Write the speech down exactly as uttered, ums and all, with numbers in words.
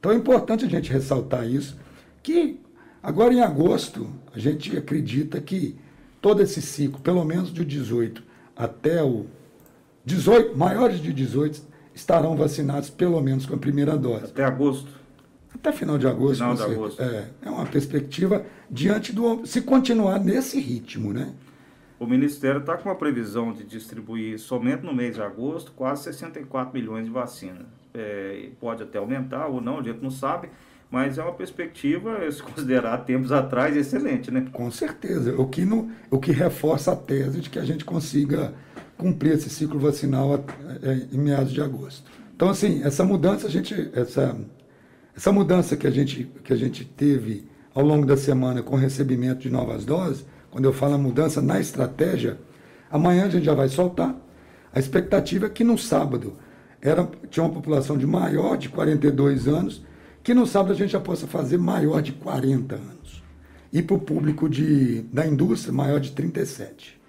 Então é importante a gente ressaltar isso, que agora em agosto a gente acredita que todo esse ciclo, pelo menos de dezoito até o dezoito, maiores de dezoito, estarão vacinados pelo menos com a primeira dose. Até agosto? Até final de agosto. Final de você, agosto. É, é uma perspectiva diante do... Se continuar nesse ritmo, né? O Ministério está com uma previsão de distribuir somente no mês de agosto quase sessenta e quatro milhões de vacinas. É, pode até aumentar ou não, a gente não sabe, mas é uma perspectiva, se considerar tempos atrás, excelente, né? Com certeza. O que, não, o que reforça a tese de que a gente consiga cumprir esse ciclo vacinal em meados de agosto. Então, assim, essa mudança, a gente, essa, essa mudança que a, gente, que a gente teve ao longo da semana com o recebimento de novas doses, quando eu falo a mudança na estratégia, amanhã a gente já vai soltar. A expectativa é que no sábado era, tinha uma população de maior de quarenta e dois anos, que no sábado a gente já possa fazer maior de quarenta anos. E para o público de, da indústria, maior de trinta e sete.